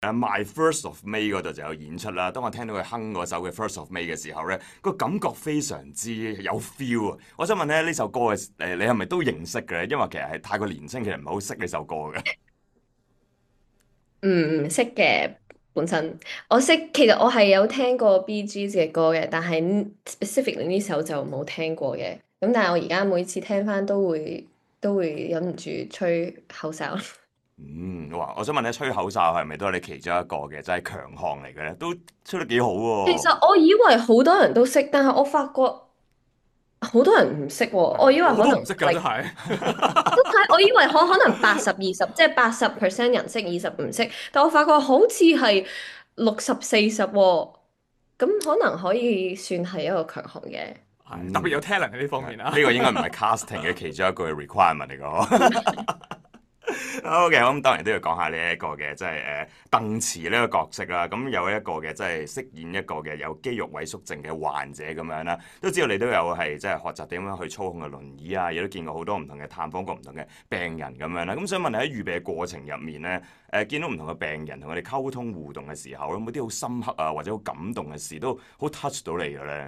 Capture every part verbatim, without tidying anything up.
My First of May 嗰度就有演出啦。當我聽到佢哼嗰首嘅 First of May 嘅時候咧，個感覺非常之有 feel 啊！我想問咧，呢首歌嘅誒，你係咪都認識嘅咧？因為其實係太過年輕，其實唔係好識呢首歌嘅。 唔唔識嘅本身，我識其實我係有聽過 B G 嘅歌嘅，但係 specifically 呢首就冇聽過嘅。咁但係我而家每次聽翻都會都會忍唔住吹口哨。 嗯，哇！我想問咧，吹口哨係咪都係你其中一個嘅，就係強項嚟嘅咧？都吹得幾好其喎。 實我以為好多人都識，但係我發覺好多人唔識喎。我以為可能我都唔識㗎，真 like 係。 都係，我以為可可能八十二十，即係八十 percent 人識，二十唔識。但我發覺好似係六十四十喎，咁可能可以算係一個強項嘅。 係特別有 talent 喺呢方面啊。 呢個應該唔係 casting 嘅其中一個 requirement 嚟㗎。OK，咁當然都要講下呢一個嘅，即係誒鄧慈呢個角色啦。咁有一個嘅，即係飾演一個嘅有肌肉萎縮症嘅患者咁樣啦。都知道你都有係即係學習點樣去操控個輪椅啊，亦都見過好多唔同嘅探訪過唔同嘅病人咁樣啦。咁想問你喺預備嘅過程入面咧，誒見到唔同嘅病人同佢哋溝通互動嘅時候，有冇啲好深刻啊或者好感動嘅事都好 touch 到你嘅咧？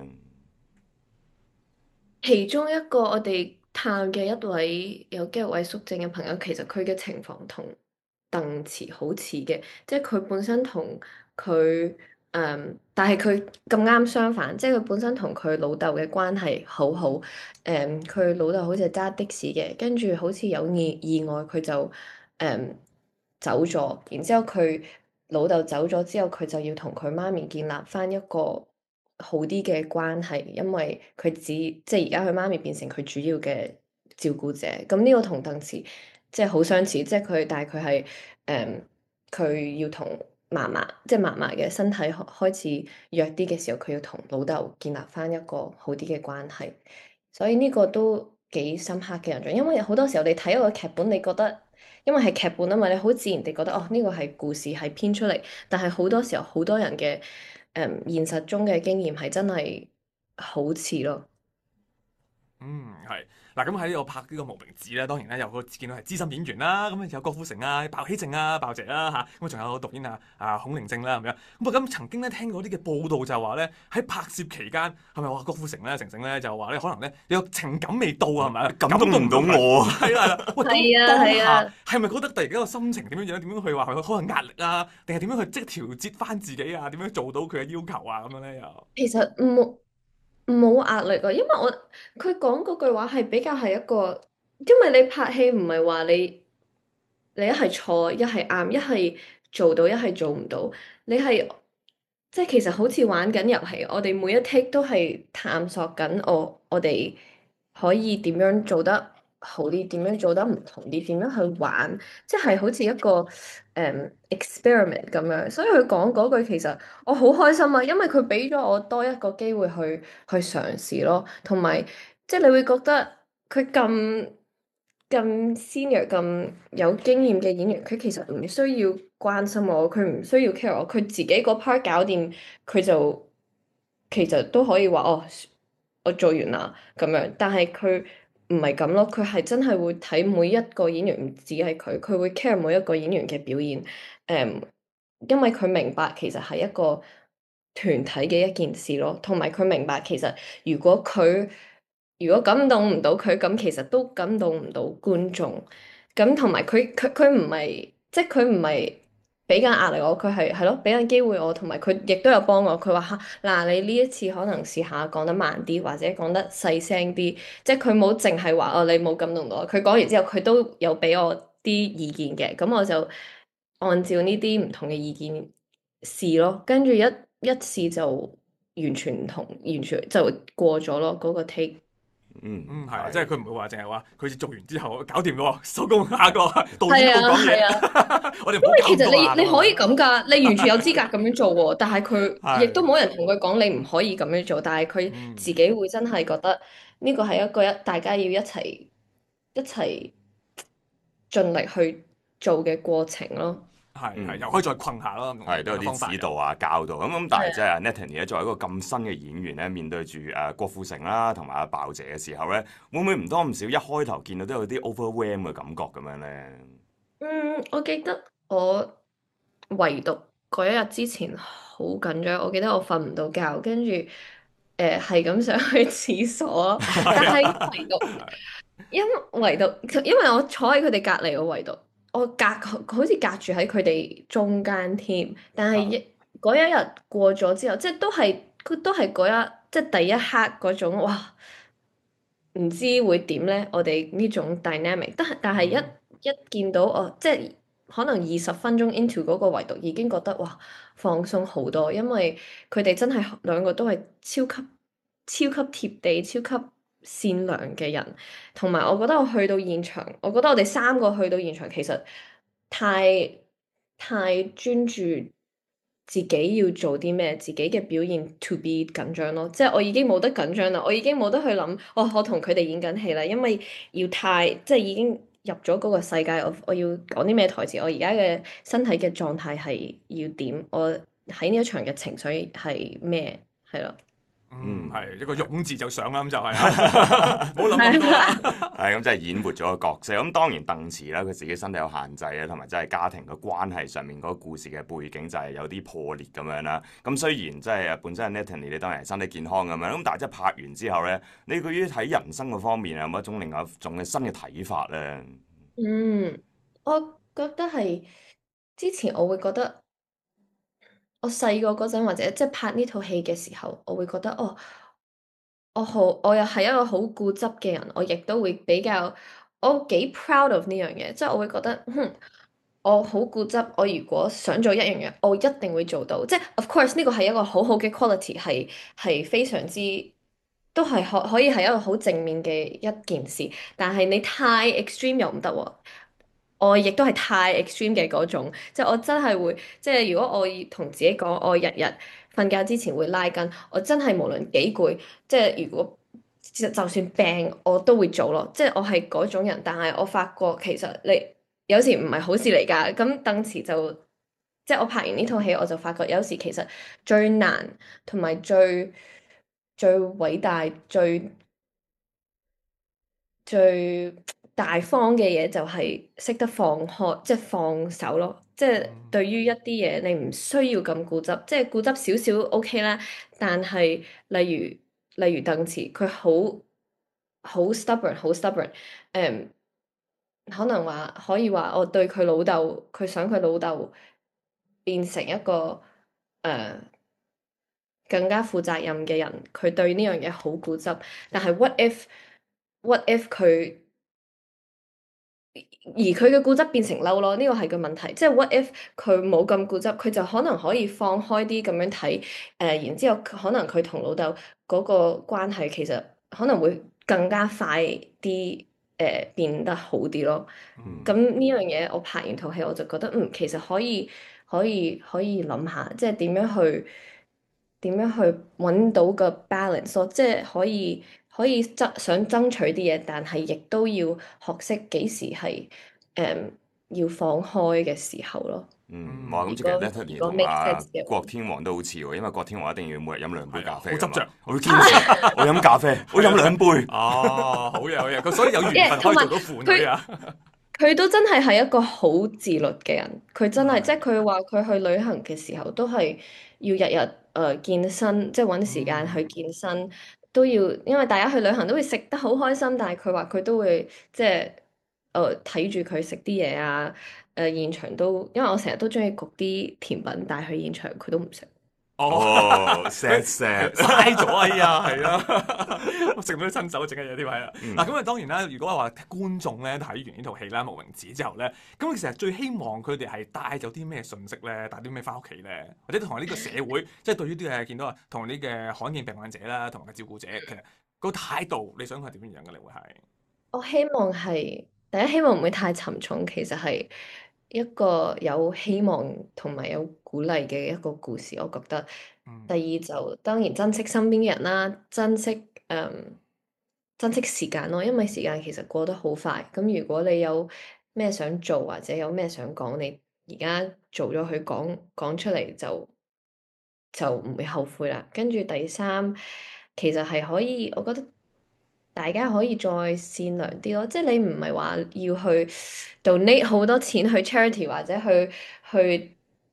其中一個我哋探嘅一位有肌肉萎縮症嘅朋友，其實佢嘅情況同鄧慈好似嘅，即係佢本身同佢誒，但係佢咁啱相反，即係佢本身同佢老豆嘅關係好好。誒，佢老豆好似係揸的士嘅，跟住好似有意意外，佢就誒、嗯走咗，然之後佢老豆走咗之後，佢就要同佢媽咪建立翻一個好啲嘅關係，因為佢只即係而家佢媽咪變成佢主要嘅照顧者。咁呢個同鄧慈即係好相似，即係佢，但係佢係誒佢要同嫲嫲，即係嫲嫲嘅身體開開始弱啲嘅時候，佢要同老豆建立翻一個好啲嘅關係。所以呢個都幾深刻嘅印象，因為好多時候你睇一個劇本，你覺得因為係劇本啊嘛，你好自然地覺得哦呢個係故事係編出嚟，但係好多時候好多人嘅誒、嗯、現實中嘅經驗係真係好似咯。 嗯，係嗱，咁喺呢個拍呢個無名指咧，當然咧有個見到係資深演員啦，咁有郭富城啊、鮑起靜啊、鮑姐啦嚇，咁啊仲有導演啊啊孔令正啦咁樣。咁啊咁曾經咧聽過啲嘅報道就話咧喺拍攝期間係咪話郭富城咧成成咧就話咧可能咧有情感未到啊係咪？ 感動唔到我。 係啦係啦，喂係啊咁當係啊下係咪覺得突然間個心情點樣樣？點樣去話佢可能壓力啊？定係點樣去即係調節翻自己啊？點樣做到佢嘅要求啊咁樣咧又？ 其實冇冇壓力啊，因為我佢講嗰句話係比較係一個，因為你拍戲唔係話你你一係錯一係啱，一係做到一係做唔到，你係即係其實好似玩緊遊戲，我哋每一 take 都係探索緊我我哋可以點樣做得好啲，點樣做得唔同啲，點樣去玩，即係好似一個誒、um, experiment 咁樣。所以佢講嗰句其實我好開心啊，因為佢俾咗我多一個機會去去嘗試咯，同埋即係你會覺得佢咁咁 senior 咁有經驗嘅演員，佢其實唔需要關心我，佢唔需要 care 我，佢自己嗰 part 搞掂，佢就其實都可以話哦，我做完啦咁樣。但係佢唔係咁咯，佢係真係會睇每一個演員，唔止係佢，佢會 care 每一個演員嘅表現。誒、因為佢明白其實係一個團體嘅一件事咯，同埋佢明白其實如果佢如果感動唔到佢，咁其實都感動唔到觀眾。咁同埋佢佢佢唔係，即係佢唔係俾緊壓力我，佢係係咯俾緊機會我，同埋佢亦都有幫我。佢話嚇嗱，你呢一次可能試下講得慢啲，或者講得細聲啲。即係佢冇淨係話哦，你冇感動到我。佢講完之後，佢都有俾我啲意見嘅。咁我就按照呢啲唔同嘅意見試咯，跟住一一試就完全唔同，完全就過咗咯嗰個 take。 嗯， 嗯，係啊，即係佢唔會話淨係話佢做完之後搞掂咯，收工下個導演係啊， 都冇講係啊。 嘢，我哋唔因為其實好搞咁多啊你你可以咁咁㗎，你完全有資格咁樣做喎，但係佢亦係， 都冇人同佢講你唔可以咁樣做，但係佢自嗯， 己會真係覺得呢個係一個一大家要一齊一齊盡力去做嘅過程咯。 係係， 嗯。 又可以再困下咯，用另一係都有啲個方法又指導啊、教導咁咁，但係即係啊， 係 Natalie 咧，作為一個咁新嘅演員咧，面對住誒郭富城啦同埋阿鮑姐嘅時候咧，會唔會唔多唔少一開頭見到都有啲 overwhelm 嘅感覺咁樣咧？ 嗯，我記得我圍讀嗰一日之前好緊張，我記得我瞓唔到覺，跟住誒係咁想去廁所咯。但係圍讀，因圍讀，因為我坐喺佢哋隔離，我圍讀，我隔好似隔住喺佢哋中間添。但係一嗰一日過咗之後，即係都係都係嗰一即係第一刻嗰種哇！唔知會點咧？我哋呢種 dynamic，但係但係一嗯一見到我，即係可能二十分鐘 into 嗰個圍讀已經覺得哇放鬆好多，因為佢哋真係兩個都係超級超級貼地、超級善良嘅人，同埋我覺得我去到現場，我覺得我哋三個去到現場其實太太專注自己要做啲咩，自己嘅表現 to be 緊張咯，即係我已經冇得緊張啦，我已經冇得去諗，哦，我同佢哋演緊戲啦，因為要太即係已經入咗嗰個世界，我我要講啲咩台詞，我而家嘅身體嘅狀態係要點，我喺呢一場嘅情緒係咩，係咯。 嗯，係一個勇字就上啦，咁就係啊，冇諗咁多啊。 係咁，即係演活咗個角色。咁當然鄧慈啦，佢自己身體有限制啊，同埋即係家庭嘅關係上面嗰個故事嘅背景就係有啲破裂咁樣啦。咁雖然即係本身 Natalie 你當然係身體健康咁樣，咁但係即係拍完之後咧，你對於睇人生嗰方面有冇一種另外一種嘅新嘅睇法咧？ 嗯，我覺得係之前我會覺得。我細個嗰陣或者即係拍呢套戲嘅時候，我會覺得哦，我好我又係一個好固執嘅人，我亦都會比較我幾 proud of 呢樣嘢，即係我會覺得，哼，我好固執，我如果想做一樣嘢，我一定會做到，即係 of course 呢個係一個好好嘅 quality，係係非常之都係可可以係一個好正面嘅一件事，但係你太 extreme 又唔得喎。我亦都係太 extreme 嘅嗰種，即係我真係會，即係如果我要同自己講，我日日瞓覺之前會拉筋，我真係無論幾攰，即係如果就就算病我都會做咯，即係我係嗰種人。但係我發覺其實你有時唔係好事嚟㗎。咁鄧慈就即係我拍完呢套戲，我就發覺有時其實最難同埋最最偉大最最大方嘅嘢就係識得放開，即係放手咯。即係對於一啲嘢，你唔需要咁固執，即係固執少少 OK 啦。但係例如例如鄧慈，佢好好 stubborn，好 stubborn。誒，可能話可以話我對佢老豆，佢想佢老豆變成一個誒更加負責任嘅人，佢對呢樣嘢好固執。但係 what if what if 佢而佢嘅固執變成嬲咯，呢個係個問題。即係 what if 佢冇咁固執，佢就可能可以放開啲咁樣睇。誒、呃，然之後可能佢同老豆嗰個關係其實可能會更加快啲，誒、呃、變得好啲咯。咁呢樣嘢我拍完套戲我就覺得，嗯，其實可以可以可以諗下，即係點樣去點樣去揾到個 balance 咯，即係可以。可以爭想爭取啲嘢，但係亦都要學識幾時係誒、嗯、要放開嘅時候咯。 嗯，哇！咁其實如果 Natalie 如果同 make 阿 sense 嘅話郭天王都好似喎，因為郭天王一定要每日飲兩杯咖啡㗎嘛， 好執着， 我會堅持，我飲咖啡，我飲兩杯。 哦，好嘢好嘢，佢所以有緣分可以做到父女啊。 佢都真係係一個好自律嘅人，佢真係嗯即係佢話佢去旅行嘅時候都係要日日誒健身，即係揾時間去健身，都要因為大家去旅行都會食得好開心，但係佢話佢都會即係誒睇住佢食啲嘢啊，誒、現場都因為我成日都中意焗啲甜品帶去現場，佢都唔食。 哦，sad sad， 嘥咗哎呀，係啊，我食唔到親手整嘅嘢添係啦。 嗯嗱咁啊，當然啦，如果話觀眾咧睇完呢套戲啦《無名指》之後咧，咁其實最希望佢哋係帶咗啲咩信息咧，帶啲咩翻屋企咧，或者同埋呢個社會，即係對於啲誒見到啊，同呢嘅罕見病患者啦，同埋照顧者，其實個態度，你想佢係點樣嘅？你會係？ 我希望係第一，希望唔會太沉重，其實係一個有希望同埋有鼓勵嘅一個故事，我覺得。 嗯第二就當然珍惜身邊嘅人啦，珍惜誒、嗯、珍惜時間咯，因為時間其實過得好快。咁如果你有咩想做或者有咩想講，你而家做咗佢講講出嚟就就唔會後悔啦。跟住第三，其實係可以，我覺得大家可以再善良啲咯。即係你唔係話要去 donate 好多錢去 charity 或者去去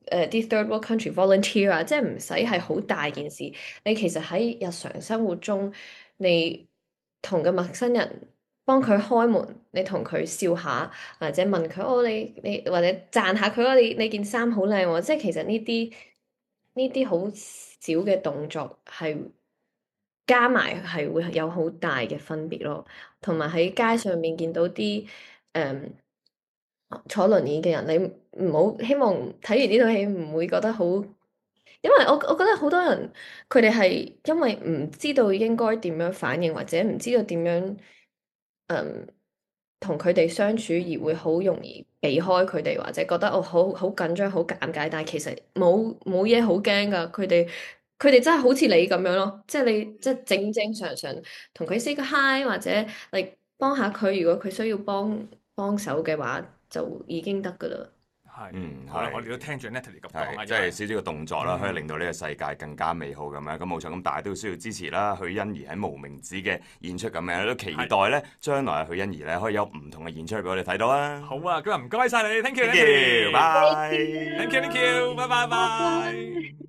誒啲 third world country volunteer 啊，即係唔使係好大件事。你其實喺日常生活中，你同個陌生人幫佢開門，你同佢笑下，或者問佢哦，你你或者讚下佢哦，你你件衫好靚喎。即係其實呢啲呢啲好少嘅動作係加埋係會有好大嘅分別咯。同埋喺街上面見到啲誒、嗯坐輪椅嘅人，你唔好希望睇完呢套戲唔會覺得好，因為我我覺得好多人佢哋係因為唔知道應該點樣反應，或者唔知道點樣嗯同佢哋相處，而會好容易避開佢哋，或者覺得哦好好緊張、好尷尬。但係其實冇冇嘢好驚㗎，佢哋佢哋真係好似你咁樣咯，即係你即係正正常常同佢 say 個 hi，或者嚟幫下佢，如果佢需要幫幫手嘅話，就已經得㗎啦。 係， 嗯好啦， 係我哋都聽住 Natalie 咁講啊， 係，即係少少嘅動作啦， 嗯可以令到呢個世界更加美好咁樣。咁冇錯，咁大家都需要支持啦。許欣怡喺無名指嘅演出咁樣，都期待咧將來許欣怡咧可以有唔同嘅演出俾我哋睇到啊。 好啊，今日唔該晒你，thank Thank you，thank you，拜。 you，thank you，thank you，拜拜拜。